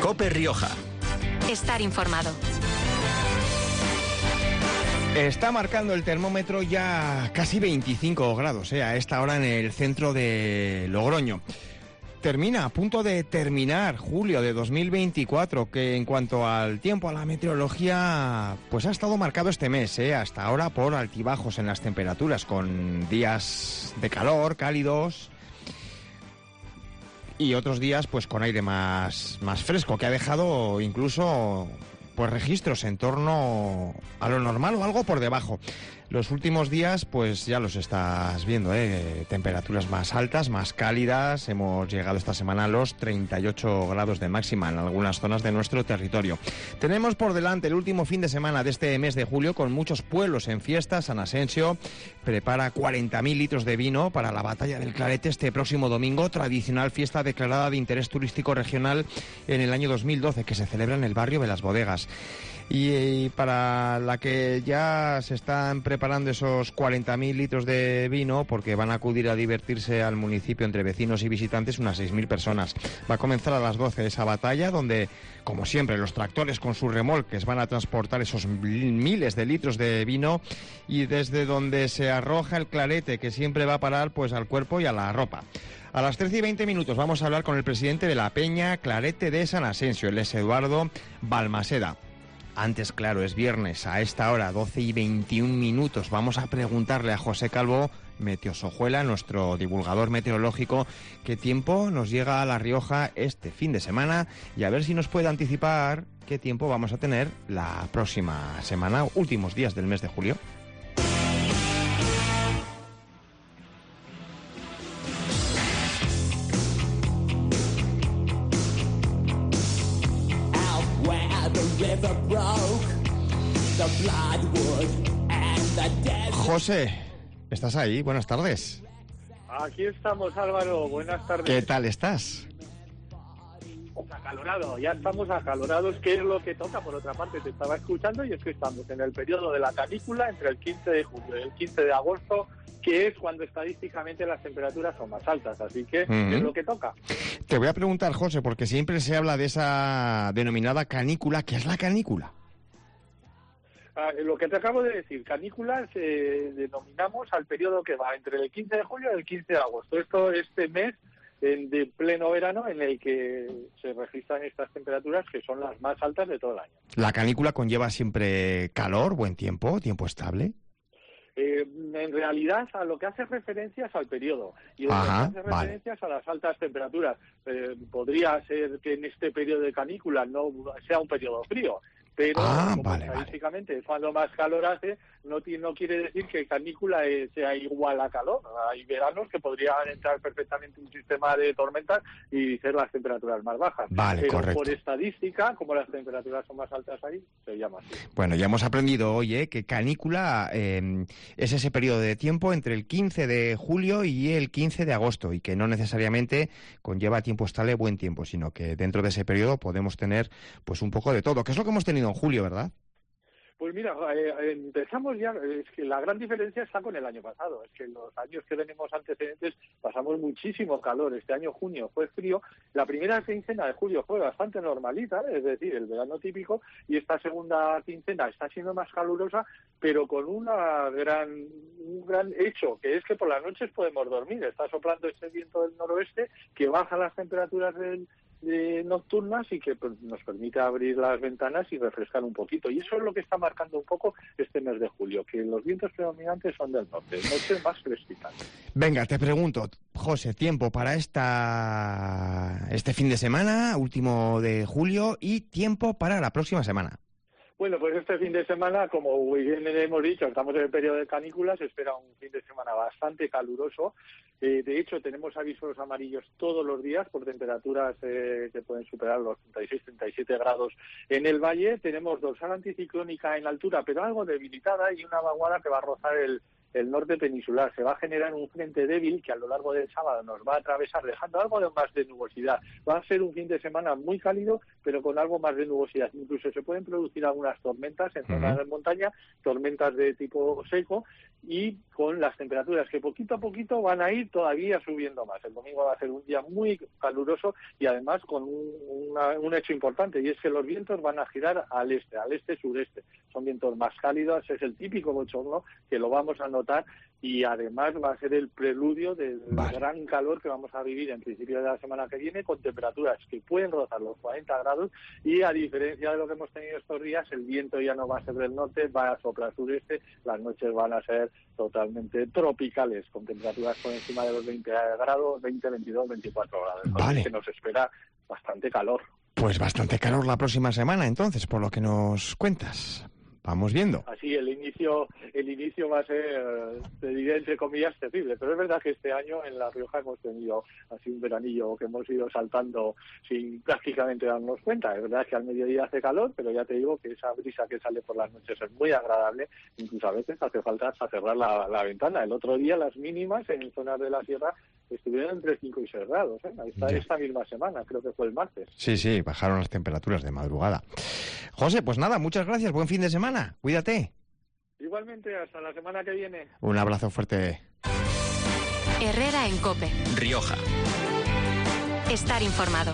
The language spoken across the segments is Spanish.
COPE Rioja. Estar informado. Está marcando el termómetro ya casi 25 grados, a esta hora en el centro de Logroño. Termina, a punto de terminar julio de 2024, que en cuanto al tiempo, a la meteorología, pues ha estado marcado este mes, hasta ahora por altibajos en las temperaturas, con días de calor, cálidos, y otros días pues con aire más fresco, que ha dejado incluso pues registros en torno a lo normal o algo por debajo. Los últimos días, pues ya los estás viendo, temperaturas más altas, más cálidas. Hemos llegado esta semana a los 38 grados de máxima en algunas zonas de nuestro territorio. Tenemos por delante el último fin de semana de este mes de julio, con muchos pueblos en fiesta. San Asensio prepara 40.000 litros de vino para la Batalla del Clarete este próximo domingo, tradicional fiesta declarada de interés turístico regional en el año 2012, que se celebra en el barrio de Las Bodegas. Y para la que ya se están preparando esos 40.000 litros de vino, porque van a acudir a divertirse al municipio entre vecinos y visitantes unas 6.000 personas. Va a comenzar a las 12 esa batalla, donde, como siempre, los tractores con sus remolques van a transportar esos miles de litros de vino, y desde donde se arroja el clarete, que siempre va a parar pues al cuerpo y a la ropa. A las 13:20 vamos a hablar con el presidente de la Peña Clarete de San Asensio, él es Eduardo Balmaseda. Antes, claro, es viernes, a esta hora, 12:21, vamos a preguntarle a José Calvo, meteosojuela, nuestro divulgador meteorológico, qué tiempo nos llega a La Rioja este fin de semana, y a ver si nos puede anticipar qué tiempo vamos a tener la próxima semana, últimos días del mes de julio. José, ¿estás ahí? Buenas tardes. Aquí estamos, Álvaro. Buenas tardes. ¿Qué tal estás? Acalorado, ya estamos acalorados, que es lo que toca. Por otra parte, te estaba escuchando, y es que estamos en el periodo de la canícula entre el 15 de julio y el 15 de agosto, que es cuando estadísticamente las temperaturas son más altas, así que es lo que toca. Te voy a preguntar, José, porque siempre se habla de esa denominada canícula. ¿Qué es la canícula? Lo que te acabo de decir, canícula, denominamos al periodo que va entre el 15 de julio y el 15 de agosto. Este mes de pleno verano, en el que se registran estas temperaturas que son las más altas de todo el año. ¿La canícula conlleva siempre calor, buen tiempo, tiempo estable? En realidad, a lo que hace referencia es al periodo, y lo que hace referencia es a las altas temperaturas. Podría ser que en este periodo de canícula no sea un periodo frío, pero estadísticamente cuando más calor hace, no quiere decir que canícula sea igual a calor. Hay veranos que podrían entrar perfectamente un sistema de tormentas y ser las temperaturas más bajas. Pero correcto. Por estadística, como las temperaturas son más altas ahí, se llama así. Bueno, ya hemos aprendido hoy que canícula es ese periodo de tiempo entre el 15 de julio y el 15 de agosto, y que no necesariamente conlleva tiempo estable, buen tiempo, sino que dentro de ese periodo podemos tener pues un poco de todo, que es lo que hemos tenido en julio, ¿verdad? Pues mira, empezamos ya, es que la gran diferencia está con el año pasado, es que en los años que tenemos antecedentes pasamos muchísimo calor. Este año junio fue frío, la primera quincena de julio fue bastante normalita, es decir, el verano típico, y esta segunda quincena está siendo más calurosa, pero con un gran hecho, que es que por las noches podemos dormir. Está soplando ese viento del noroeste que baja las temperaturas nocturnas y que nos permite abrir las ventanas y refrescar un poquito, y eso es lo que está marcando un poco este mes de julio, que los vientos predominantes son del norte, noches más fresquitas. Venga, te pregunto, José, tiempo para este fin de semana, último de julio, y tiempo para la próxima semana. Bueno, pues este fin de semana, como bien hemos dicho, estamos en el periodo de canícula, se espera un fin de semana bastante caluroso. De hecho, tenemos avisos amarillos todos los días por temperaturas que pueden superar los 36-37 grados en el valle. Tenemos dorsal anticiclónica en altura, pero algo debilitada, y una vaguada que va a rozar el norte peninsular. Se va a generar un frente débil que a lo largo del sábado nos va a atravesar, dejando algo más de nubosidad. Va a ser un fin de semana muy cálido, pero con algo más de nubosidad. Incluso se pueden producir algunas tormentas en zonas de montaña, tormentas de tipo seco, y con las temperaturas que poquito a poquito van a ir todavía subiendo más. El domingo va a ser un día muy caluroso y además con un hecho importante, y es que los vientos van a girar al este-sureste. Son vientos más cálidos, es el típico bochorno que lo vamos a notar, y además va a ser el preludio del gran calor que vamos a vivir en principio de la semana que viene, con temperaturas que pueden rozar los 40 grados, y a diferencia de lo que hemos tenido estos días, el viento ya no va a ser del norte, va a soplar sureste, las noches van a ser totalmente tropicales, con temperaturas por encima de los 20 grados, 20, 22, 24 grados. Vale. Que nos espera bastante calor. Pues bastante calor la próxima semana, entonces, por lo que nos cuentas. Vamos viendo. Así, el inicio va a ser, te diré entre comillas, terrible. Pero es verdad que este año en La Rioja hemos tenido así un veranillo que hemos ido saltando sin prácticamente darnos cuenta. Es verdad que al mediodía hace calor, pero ya te digo que esa brisa que sale por las noches es muy agradable. Incluso a veces hace falta hasta cerrar la ventana. El otro día las mínimas en zonas de la sierra estuvieron entre 5 y 6 grados. Esta misma semana, creo que fue el martes. Sí, bajaron las temperaturas de madrugada. José, pues nada, muchas gracias. Buen fin de semana. Cuídate. Igualmente, hasta la semana que viene. Un abrazo fuerte. Herrera en COPE. Rioja. Estar informado.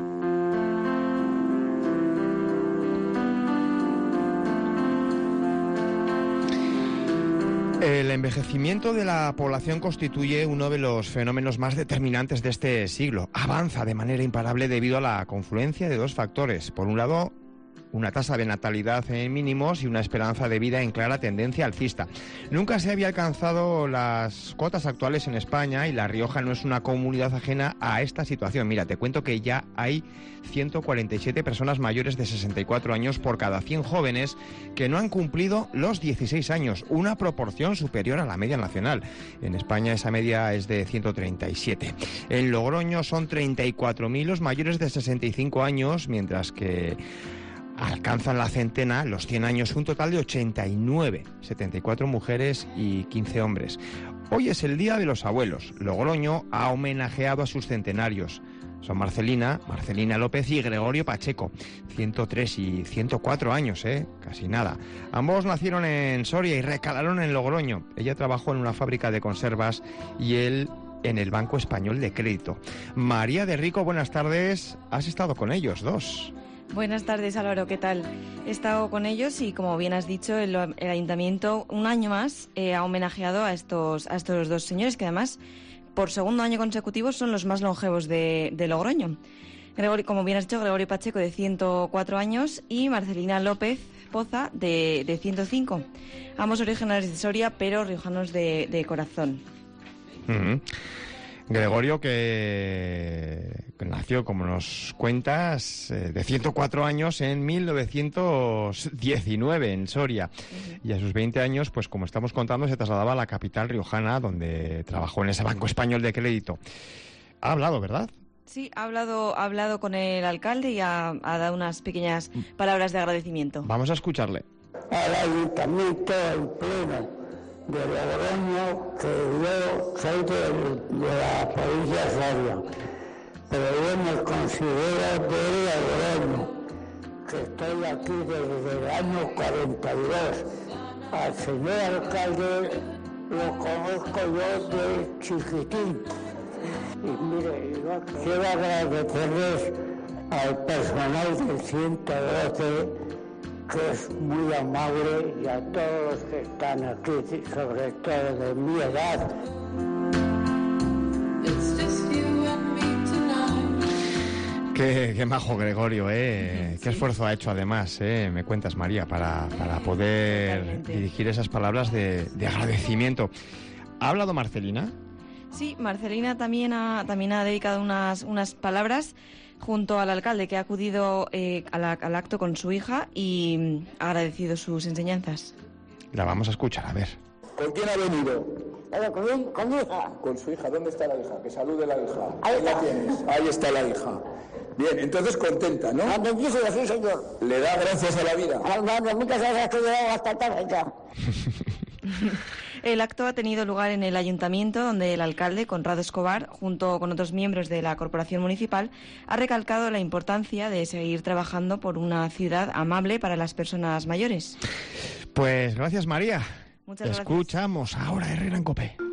El envejecimiento de la población constituye uno de los fenómenos más determinantes de este siglo. Avanza de manera imparable debido a la confluencia de dos factores. Por un lado, una tasa de natalidad en mínimos y una esperanza de vida en clara tendencia alcista. Nunca se había alcanzado las cotas actuales en España y La Rioja no es una comunidad ajena a esta situación. Mira, te cuento que ya hay 147 personas mayores de 64 años por cada 100 jóvenes que no han cumplido los 16 años, una proporción superior a la media nacional. En España esa media es de 137. En Logroño son 34.000 los mayores de 65 años, mientras que alcanzan la centena, los 100 años, un total de 89, 74 mujeres y 15 hombres. Hoy es el Día de los Abuelos. Logroño ha homenajeado a sus centenarios. Son Marcelina López y Gregorio Pacheco, 103 y 104 años, casi nada. Ambos nacieron en Soria y recalaron en Logroño. Ella trabajó en una fábrica de conservas y él en el Banco Español de Crédito. María de Rico, buenas tardes. Has estado con ellos dos. Buenas tardes, Álvaro, ¿qué tal? He estado con ellos y, como bien has dicho, el Ayuntamiento un año más ha homenajeado a estos dos señores que además, por segundo año consecutivo, son los más longevos de Logroño. Como bien has dicho, Gregorio Pacheco, de 104 años, y Marcelina López Poza, de 105. Ambos originarios de Soria, pero riojanos de corazón. Uh-huh. Gregorio, que nació, como nos cuentas, de 104 años en 1919 en Soria. Uh-huh. Y a sus 20 años, pues como estamos contando, se trasladaba a la capital riojana, donde trabajó en ese Banco Español de Crédito. Ha hablado, ¿verdad? Sí, ha hablado con el alcalde y ha dado unas pequeñas palabras de agradecimiento. Vamos a escucharle. Al Ayuntamiento en pleno de Logroño, que yo soy de la provincia de Soria, pero yo me considero de Logroño, que estoy aquí desde el año 42. Al señor alcalde lo conozco yo de chiquitín. Y mire, yo quiero agradecerles al personal del 112, que es muy amable, y a todos los que están aquí, sobre todo de mi edad. Qué majo Gregorio, ¿eh? Sí. Qué esfuerzo ha hecho además, me cuentas, María, para poder Totalmente dirigir esas palabras de agradecimiento. ¿Ha hablado Marcelina? Sí, Marcelina también ha dedicado unas palabras junto al alcalde, que ha acudido al acto con su hija y ha agradecido sus enseñanzas. La vamos a escuchar, a ver. ¿Con quién ha venido? Con mi hija. Con su hija. ¿Dónde está la hija? Que salude la hija. Ahí la está. tienes. Ahí está la hija. Bien, entonces contenta, ¿no? Contentísimo, sí, señor. ¿Le da gracias a la vida? Muchas gracias, que he llegado hasta Tarrega. El acto ha tenido lugar en el Ayuntamiento, donde el alcalde, Conrado Escobar, junto con otros miembros de la Corporación Municipal, ha recalcado la importancia de seguir trabajando por una ciudad amable para las personas mayores. Pues gracias, María. Muchas gracias. Escuchamos ahora Herrera en COPE.